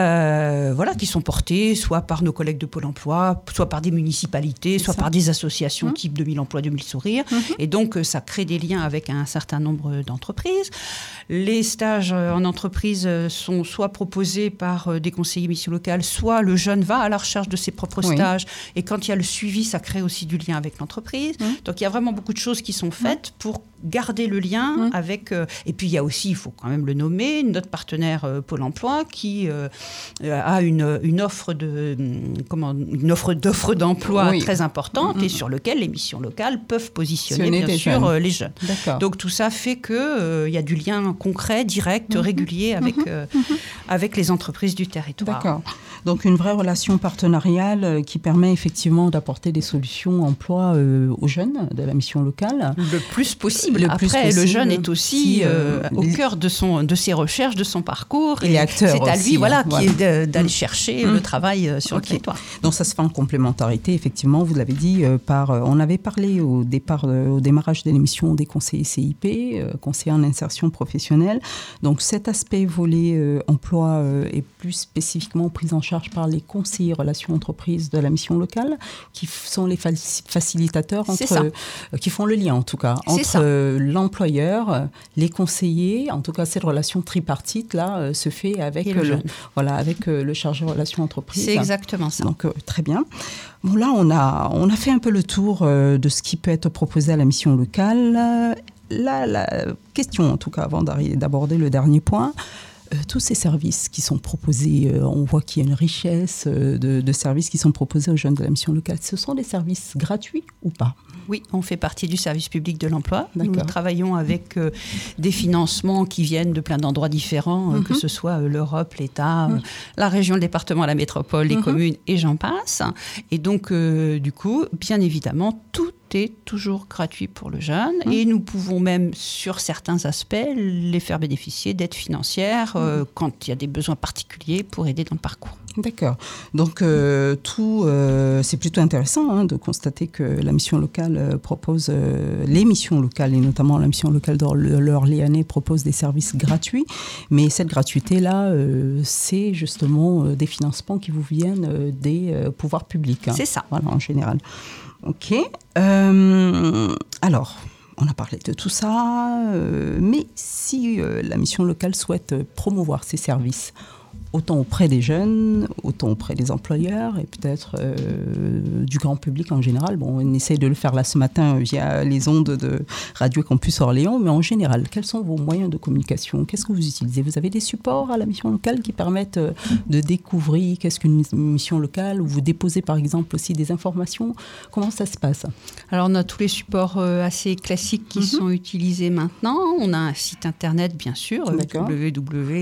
C: euh, voilà, qui sont portés soit par nos collègues de Pôle emploi, soit par des municipalités, soit ça. par des associations mmh. type deux mille emplois, deux mille sourires. Mmh. Et donc, ça crée des liens avec un certain nombre d'entreprises. Les stages en entreprise sont soit proposés par des conseillers missions locales, soit le jeune va à la recherche de ses propres oui. stages. Et quand il y a le suivi, ça crée aussi du lien avec l'entreprise. Mmh. Donc, il y a vraiment beaucoup de choses qui sont faites mmh. pour garder le lien mmh. avec... Euh, et puis, il y a aussi, il faut quand même le nommer, notre partenaire euh, Pôle emploi qui euh, a une, une offre de, comment, une offre d'offres d'emploi oui. très importante mmh. et sur lequel les missions locales peuvent positionner, bien sûr, euh, les jeunes.
B: D'accord. Donc,
C: tout ça fait qu'il euh, y a du lien concret, direct, mmh. régulier avec, mmh. euh, mmh. avec les entreprises du territoire.
B: D'accord. Donc, une vraie relation partenariale qui permet effectivement d'apporter des solutions emploi euh, aux jeunes de la mission locale.
C: Le plus possible.
B: Le
C: Après,
B: plus possible.
C: Le jeune est aussi si, euh, euh, au les... cœur de, son, de ses recherches, de son parcours.
B: Et, et acteur
C: c'est à lui
B: aussi,
C: voilà,
B: hein,
C: qui
B: voilà.
C: est de, d'aller mmh. chercher mmh. le travail euh, sur okay. le territoire.
B: Donc, ça se fait en complémentarité, effectivement, vous l'avez dit. Euh, par, euh, on avait parlé au, départ, euh, au démarrage de l'émission des conseillers C I P, euh, conseillers en insertion professionnelle. Donc, cet aspect volet euh, emploi euh, est plus spécifiquement pris en charge par les conseillers relations entreprises de la mission locale, qui f- sont les facilitateurs, entre, euh, qui font le lien, en tout cas,
C: c'est
B: entre euh, l'employeur, euh, les conseillers. En tout cas, cette relation tripartite, là, euh, se fait avec,
C: le,
B: le, voilà, avec euh, le chargé de relations entreprises.
C: C'est exactement ça.
B: Donc, euh, très bien. Bon, là, on a, on a fait un peu le tour euh, de ce qui peut être proposé à la mission locale. Là, la question, en tout cas, avant d'aborder le dernier point, Euh, tous ces services qui sont proposés, euh, on voit qu'il y a une richesse euh, de, de services qui sont proposés aux jeunes de la mission locale. Ce sont des services gratuits ou pas ?
C: Oui, on fait partie du service public de l'emploi.
B: D'accord.
C: Nous travaillons avec euh, des financements qui viennent de plein d'endroits différents, euh, mm-hmm. que ce soit euh, l'Europe, l'État, mm-hmm. euh, la région, le département, la métropole, les mm-hmm. communes, et j'en passe. Et donc, euh, du coup, bien évidemment, tout est toujours gratuit pour le jeune mmh. et nous pouvons même, sur certains aspects, les faire bénéficier d'aides financières euh, mmh. quand il y a des besoins particuliers pour aider dans le parcours.
B: D'accord. Donc, euh, tout, euh, c'est plutôt intéressant hein, de constater que la mission locale euh, propose, euh, les missions locales, et notamment la mission locale de l'Orléanais, propose des services gratuits. Mais cette gratuité-là, euh, c'est justement euh, des financements qui vous viennent euh, des euh, pouvoirs publics. Hein.
C: C'est ça.
B: Voilà, en général. OK. Euh, alors, on a parlé de tout ça, euh, mais si euh, la mission locale souhaite promouvoir ses services, autant auprès des jeunes, autant auprès des employeurs et peut-être euh, du grand public en général. Bon, on essaie de le faire là ce matin via les ondes de Radio Campus Orléans, mais en général, quels sont vos moyens de communication ? Qu'est-ce que vous utilisez ? Vous avez des supports à la mission locale qui permettent de découvrir qu'est-ce qu'une mission locale, ou vous déposez par exemple aussi des informations ? Comment ça se passe ?
C: Alors, on a tous les supports euh, assez classiques qui mm-hmm. sont utilisés maintenant. On a un site internet, bien sûr, w w w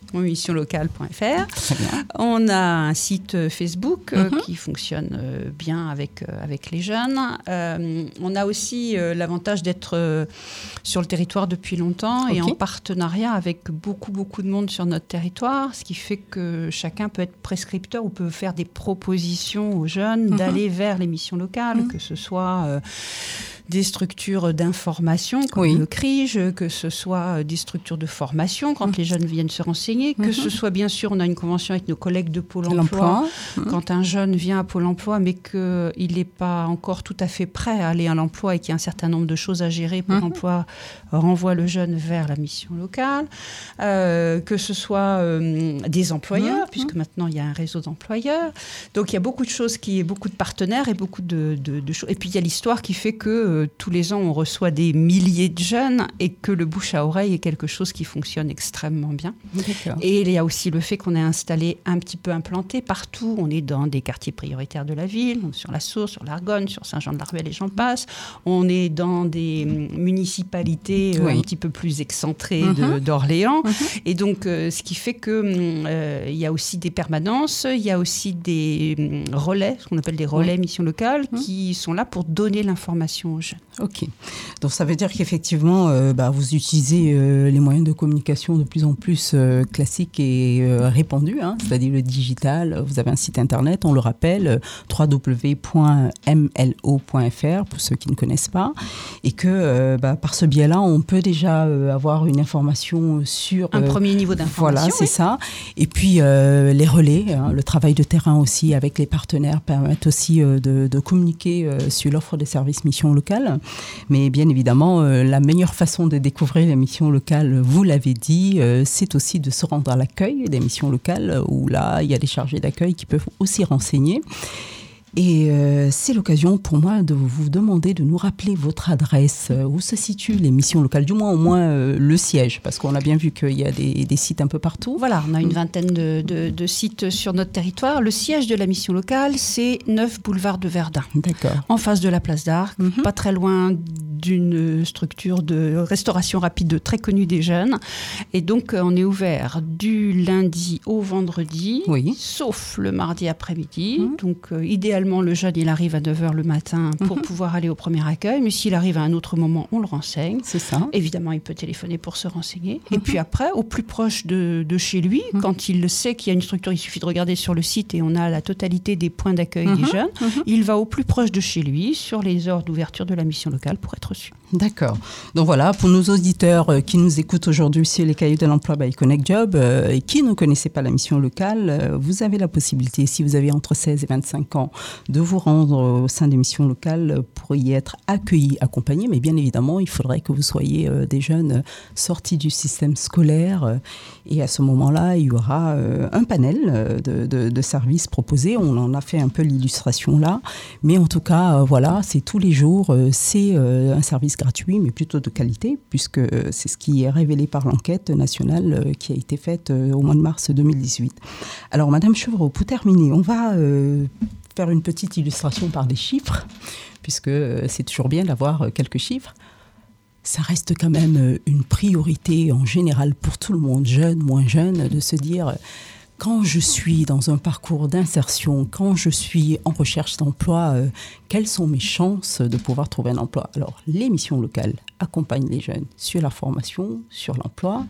C: mission locale point f r.
B: Très bien.
C: On a un site Facebook euh,
B: Mhm.
C: qui fonctionne euh, bien avec, euh, avec les jeunes. Euh, on a aussi euh, l'avantage d'être euh, sur le territoire depuis longtemps et
B: Ok.
C: en partenariat avec beaucoup, beaucoup de monde sur notre territoire, ce qui fait que chacun peut être prescripteur ou peut faire des propositions aux jeunes
B: Mhm.
C: d'aller vers les missions locales,
B: Mhm.
C: que ce soit... euh, des structures d'information comme
B: Oui.
C: le C R I G, que ce soit des structures de formation quand
B: Mhm.
C: les jeunes viennent se renseigner, que
B: Mhm.
C: ce soit bien sûr, on a une convention avec nos collègues de Pôle emploi.
B: L'emploi. Mhm.
C: Quand un jeune vient à Pôle emploi mais qu'il n'est pas encore tout à fait prêt à aller à l'emploi et qu'il y a un certain nombre de choses à gérer, Pôle
B: Mhm.
C: emploi renvoie le jeune vers la mission locale. Euh, que ce soit euh, des employeurs,
B: Mhm.
C: puisque maintenant il y a un réseau d'employeurs. Donc il y a beaucoup de choses, qui, beaucoup de partenaires et beaucoup de, de, de choses. Et puis il y a l'histoire qui fait que euh, tous les ans on reçoit des milliers de jeunes et que le bouche à oreille est quelque chose qui fonctionne extrêmement bien.
B: D'accord.
C: Et il y a aussi le fait qu'on est installé un petit peu implanté partout. On est dans des quartiers prioritaires de la ville, sur la Source, sur l'Argonne, sur Saint-Jean-de-la-Ruelle et j'en passe. On est dans des hum, municipalités euh,
B: Oui.
C: un petit peu plus excentrées
B: Mhm.
C: de- d'Orléans.
B: Mhm.
C: Et donc, euh, ce qui fait que hum, euh, il y a aussi des permanences, il y a aussi des hum, relais, ce qu'on appelle des relais missions locales,
B: Mhm.
C: qui sont là pour donner l'information aux jeunes.
B: Ok. Donc ça veut dire qu'effectivement, euh, bah, vous utilisez euh, les moyens de communication de plus en plus euh, classiques et euh, répandus, hein, c'est-à-dire le digital. Vous avez un site internet, on le rappelle, euh, w w w point m l o point f r pour ceux qui ne connaissent pas, et que euh, bah, par ce biais-là, on peut déjà euh, avoir une information sur
C: Un
B: euh,
C: premier niveau d'information.
B: Voilà, c'est
C: oui.
B: ça. Et puis euh, les relais, hein, le travail de terrain aussi avec les partenaires permettent aussi euh, de, de communiquer euh, sur l'offre des services missions locales. Mais bien évidemment, euh, la meilleure façon de découvrir les missions locales, vous l'avez dit, euh, c'est aussi de se rendre à l'accueil des missions locales, où là, il y a des chargés d'accueil qui peuvent aussi renseigner. Et euh, c'est l'occasion pour moi de vous demander de nous rappeler votre adresse, euh, où se situent les missions locales, du moins au moins euh, le siège, parce qu'on a bien vu qu'il y a des, des sites un peu partout.
C: Voilà, on a une vingtaine de, de- de sites sur notre territoire. Le siège de la mission locale, c'est neuf boulevard de Verdun,
B: D'accord.
C: en face de la place d'Arc,
B: Mhm.
C: pas très loin d'une structure de restauration rapide très connue des jeunes. Et donc, euh, on est ouvert du lundi au vendredi,
B: Oui.
C: sauf le mardi après-midi.
B: Mhm.
C: Donc, euh, idéalement, le jeune, il arrive à neuf heures le matin pour
B: Mhm.
C: pouvoir aller au premier accueil. Mais s'il arrive à un autre moment, on le renseigne.
B: C'est ça.
C: Évidemment, il peut téléphoner pour se renseigner. Et
B: Mhm.
C: puis après, au plus proche de, de chez lui,
B: Mhm.
C: quand il sait qu'il y a une structure, il suffit de regarder sur le site et on a la totalité des points d'accueil
B: Mhm.
C: des jeunes.
B: Mhm.
C: Il va au plus proche de chez lui sur les heures d'ouverture de la mission locale pour être reçu.
B: D'accord. Donc voilà, pour nos auditeurs euh, qui nous écoutent aujourd'hui sur les cahiers de l'emploi by Connect Job euh, et qui ne connaissaient pas la mission locale, euh, vous avez la possibilité, si vous avez entre seize et vingt-cinq ans, de vous rendre au sein des missions locales pour y être accueillis, accompagnés. Mais bien évidemment, il faudrait que vous soyez euh, des jeunes sortis du système scolaire. euh, et à ce moment-là, il y aura euh, un panel euh, de, de- de services proposés. On en a fait un peu l'illustration là. Mais en tout cas, euh, voilà, c'est tous les jours. euh, c'est euh, un service gratuit, mais plutôt de qualité, puisque euh, c'est ce qui est révélé par l'enquête nationale euh, qui a été faite euh, au mois de mars deux mille dix-huit. Alors, Madame Chevreau, pour terminer, on va euh, faire une petite illustration par des chiffres, puisque euh, c'est toujours bien d'avoir euh, quelques chiffres. Ça reste quand même euh, une priorité en général pour tout le monde, jeune, moins jeune, de se dire... euh, quand je suis dans un parcours d'insertion, quand je suis en recherche d'emploi, euh, quelles sont mes chances de pouvoir trouver un emploi? Alors, les missions locales accompagnent les jeunes sur la formation, sur l'emploi.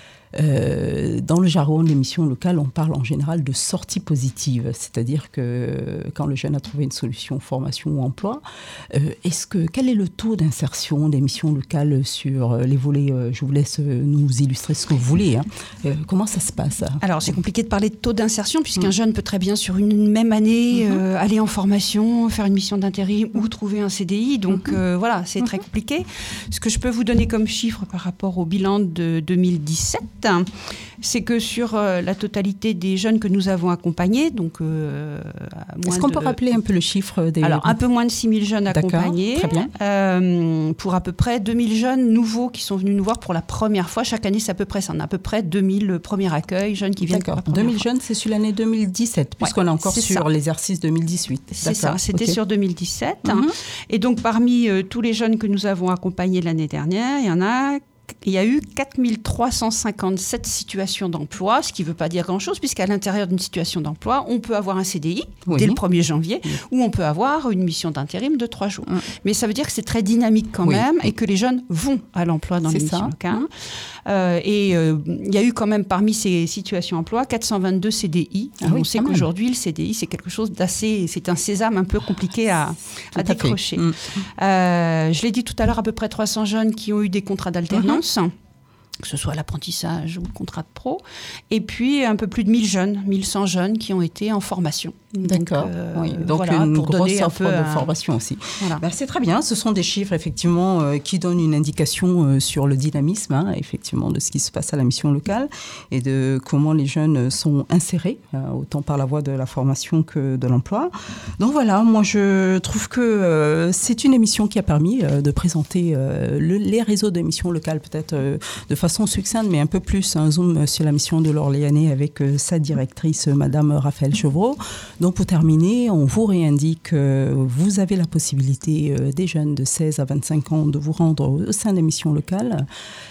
B: Euh, dans le jargon des missions locales, on parle en général de sortie positive, c'est-à-dire que quand le jeune a trouvé une solution formation ou emploi, euh, est-ce que, quel est le taux d'insertion des missions locales sur les volets? euh, Je vous laisse nous illustrer ce que vous voulez. Hein. Euh, comment ça se passe?
C: Alors, c'est compliqué de parler de taux d'insertion, puisqu'un mmh. jeune peut très bien, sur une même année, mmh. euh, aller en formation, faire une mission d'intérim ou trouver un C D I. Donc, mmh. euh, voilà, c'est mmh. très compliqué. Ce que je peux vous donner comme chiffre par rapport au bilan de deux mille dix-sept, c'est que sur euh, la totalité des jeunes que nous avons accompagnés, donc... Euh,
B: Est-ce qu'on
C: de...
B: peut rappeler un peu le chiffre des...
C: Alors, un peu moins de six mille jeunes accompagnés.
B: Très bien.
C: Euh, pour à peu près deux mille jeunes nouveaux qui sont venus nous voir pour la première fois. Chaque année, c'est à peu près ça. On a à peu près deux mille premiers accueils, jeunes qui viennent pour la première
B: deux mille
C: fois.
B: jeunes, c'est sur l'année deux mille dix-sept, puisqu'on
C: ouais,
B: est encore sur ça. L'exercice deux mille dix-huit.
C: C'est ça, c'était
B: okay.
C: sur deux mille dix-sept.
B: Mm-hmm.
C: Et donc, parmi euh, tous les jeunes que nous avons accompagnés l'année dernière, il y en a il y a eu quatre mille trois cent cinquante-sept situations d'emploi, ce qui ne veut pas dire grand-chose, puisqu'à l'intérieur d'une situation d'emploi, on peut avoir un C D I oui. dès le premier janvier, oui. ou on peut avoir une mission d'intérim de trois jours. Mmh. Mais ça veut dire que c'est très dynamique quand oui. même, et que les jeunes vont à l'emploi dans c'est les missions locales. Mmh. Euh, et euh, il y a eu quand même parmi ces situations d'emploi quatre cent vingt-deux C D I. Ah oui, on sait qu'aujourd'hui, le C D I, c'est quelque chose d'assez... C'est un sésame un peu compliqué à, à décrocher. Mmh. Euh, je l'ai dit tout à l'heure, à peu près trois cents jeunes qui ont eu des contrats d'alternance. Mmh. Que ce soit l'apprentissage ou le contrat de pro, et puis un peu plus de mille jeunes, mille cent jeunes qui ont été en formation.
B: D'accord, donc, euh, oui. donc voilà, une pour grosse offre de un... formation aussi. Voilà. Ben, c'est très bien, ce sont des chiffres effectivement euh, qui donnent une indication euh, sur le dynamisme hein, effectivement de ce qui se passe à la mission locale et de comment les jeunes sont insérés, euh, autant par la voie de la formation que de l'emploi. Donc voilà, moi je trouve que euh, c'est une émission qui a permis euh, de présenter euh, le, les réseaux de missions locales peut-être euh, de façon succincte, mais un peu plus un zoom sur la mission de l'Orléanais avec euh, sa directrice, Madame Raphaëlle Chevreau. Donc pour terminer, on vous réindique que vous avez la possibilité euh, des jeunes de seize à vingt-cinq ans de vous rendre au sein des missions locales.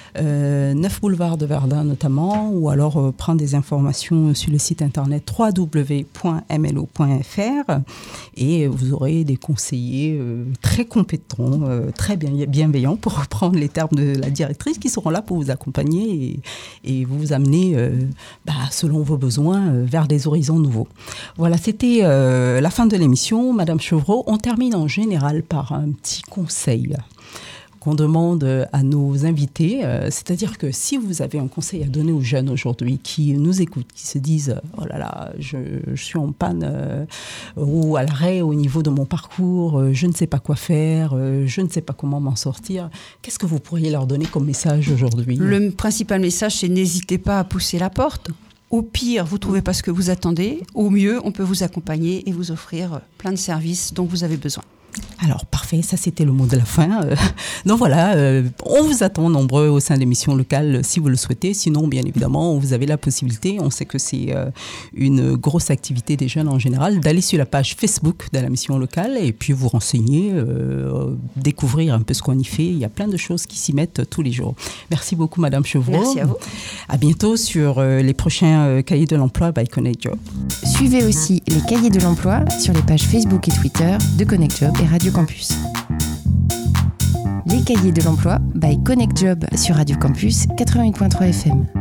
B: Euh, neuf boulevard de Verdun notamment, ou alors euh, prendre des informations sur le site internet w w w point m l o point f r et vous aurez des conseillers euh, très compétents, euh, très bien, bienveillants pour reprendre les termes de la directrice qui seront là pour vous accompagner et, et vous amener euh, bah, selon vos besoins euh, vers des horizons nouveaux. Voilà, c'était euh, la fin de l'émission. Madame Chevreau, on termine en général par un petit conseil qu'on demande à nos invités. Euh, c'est-à-dire que si vous avez un conseil à donner aux jeunes aujourd'hui qui nous écoutent, qui se disent « Oh là là, je, je suis en panne euh, ou à l'arrêt au niveau de mon parcours, euh, je ne sais pas quoi faire, euh, je ne sais pas comment m'en sortir », qu'est-ce que vous pourriez leur donner comme message aujourd'hui ?
C: Le principal message, c'est n'hésitez pas à pousser la porte. Au pire, vous ne trouvez pas ce que vous attendez. Au mieux, on peut vous accompagner et vous offrir plein de services dont vous avez besoin.
B: Alors, parfait, ça c'était le mot de la fin. Euh, donc voilà, euh, on vous attend nombreux au sein de l'émission locale si vous le souhaitez. Sinon, bien évidemment, vous avez la possibilité, on sait que c'est euh, une grosse activité des jeunes en général, d'aller sur la page Facebook de la mission locale et puis vous renseigner, euh, découvrir un peu ce qu'on y fait. Il y a plein de choses qui s'y mettent tous les jours. Merci beaucoup, Madame Chevreau.
C: Merci à vous.
B: À bientôt sur euh, les prochains euh, cahiers de l'emploi by Connect Job.
A: Suivez aussi les cahiers de l'emploi sur les pages Facebook et Twitter de Connect Job et Radio Campus. Les cahiers de l'emploi by Connect Job sur Radio Campus quatre-vingt-huit virgule trois F M.